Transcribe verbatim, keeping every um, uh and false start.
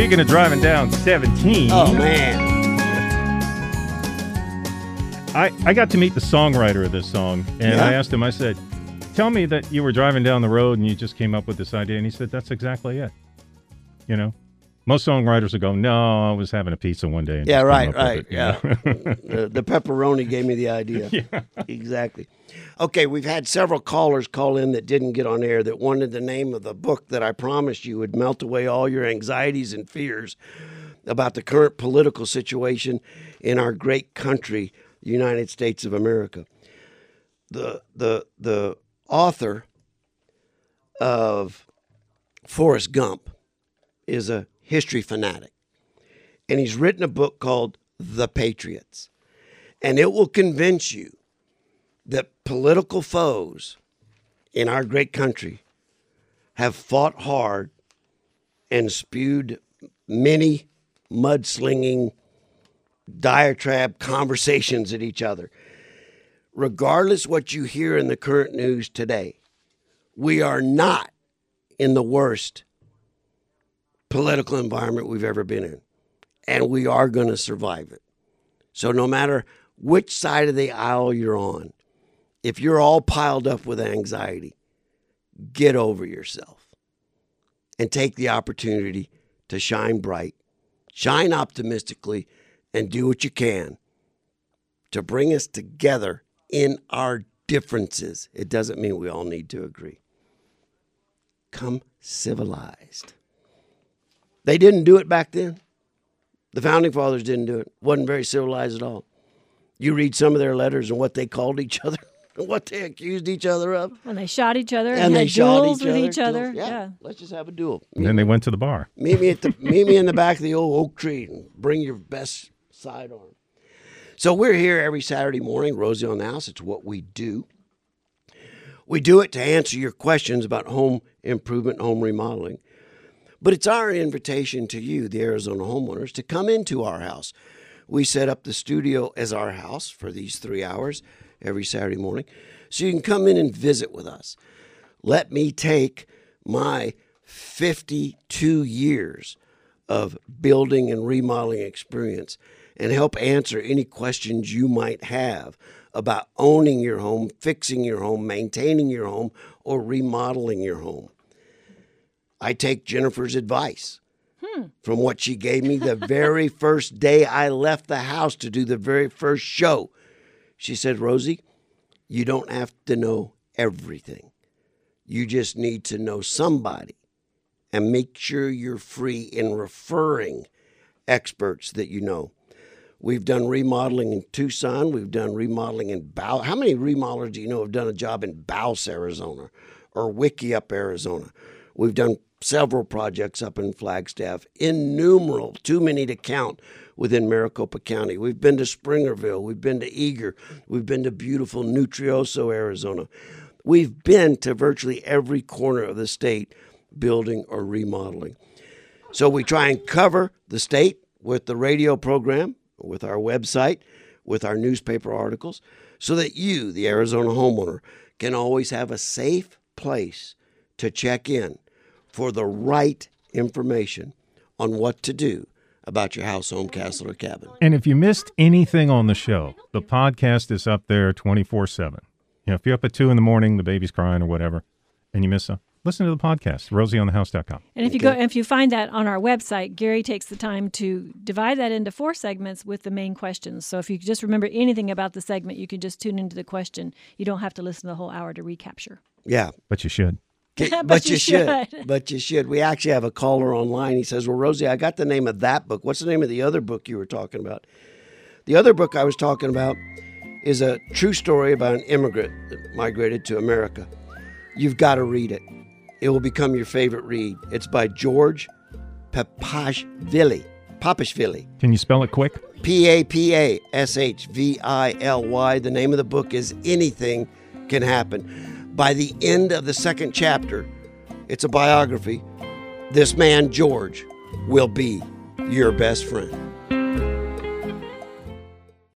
Speaking of driving down seventeen. Oh, man. I, I got to meet the songwriter of this song, and Yeah? I asked him, I said, tell me that you were driving down the road and you just came up with this idea. And he said, that's exactly it. You know, most songwriters would go, no, I was having a pizza one day. And Yeah, just came right, up right. with it, you Yeah. know? the, the pepperoni gave me the idea. Yeah. Exactly. Okay, we've had several callers call in that didn't get on air that wanted the name of the book that I promised you would melt away all your anxieties and fears about the current political situation in our great country, the United States of America. The the the author of Forrest Gump is a history fanatic, and he's written a book called The Patriots, and it will convince you that political foes in our great country have fought hard and spewed many mudslinging diatribe conversations at each other. Regardless what you hear in the current news today, we are not in the worst political environment we've ever been in, and we are going to survive it. So no matter which side of the aisle you're on, if you're all piled up with anxiety, get over yourself and take the opportunity to shine bright, shine optimistically, and do what you can to bring us together in our differences. It doesn't mean we all need to agree. Come civilized. They didn't do it back then. The Founding Fathers didn't do it. Wasn't very civilized at all. You read some of their letters and what they called each other, what they accused each other of. And they shot each other and, And they had shot duels each with other. each other. Duels. Yeah, Yeah. let's just have a duel. And then they went to the bar. Meet me at the meet me in the back of the old oak tree and bring your best sidearm. So we're here every Saturday morning, Rosie on the House. It's what we do. We do it to answer your questions about home improvement, home remodeling. But it's our invitation to you, the Arizona homeowners, to come into our house. We set up the studio as our house for these three hours every Saturday morning. So you can come in and visit with us. Let me take my fifty-two years of building and remodeling experience and help answer any questions you might have about owning your home, fixing your home, maintaining your home, or remodeling your home. I take Jennifer's advice hmm. from what she gave me the very first day I left the house to do the very first show. She said, Rosie, you don't have to know everything. You just need to know somebody, and make sure you're free in referring experts that you know. We've done remodeling in Tucson. We've done remodeling in Bow. How many remodelers do you know have done a job in Bouse, Arizona, or Wickiup, Arizona? We've done several projects up in Flagstaff, innumerable, too many to count within Maricopa County. We've been to Springerville. We've been to Eager. We've been to beautiful Nutrioso, Arizona. We've been to virtually every corner of the state building or remodeling. So we try and cover the state with the radio program, with our website, with our newspaper articles, so that you, the Arizona homeowner, can always have a safe place to check in for the right information on what to do about your house, home, castle, or cabin. And if you missed anything on the show, the podcast is up there twenty-four seven. You know, if you're up at two in the morning, the baby's crying or whatever, and you miss something, listen to the podcast, rosie on the house dot com. And if you go, if you find that on our website, Gary takes the time to divide that into four segments with the main questions. So if you just remember anything about the segment, you can just tune into the question. You don't have to listen to the whole hour to recapture. Yeah. But you should. But, But you you should. should. But you should. We actually have a caller online. He says, well, Rosie, I got the name of that book. What's the name of the other book you were talking about? The other book I was talking about is a true story about an immigrant that migrated to America. You've got to read it. It will become your favorite read. It's by George Papashvili. Papashvili. Can you spell it quick? P A P A S H V I L Y. The name of the book is Anything Can Happen. By the end of the second chapter, it's a biography. This man, George, will be your best friend.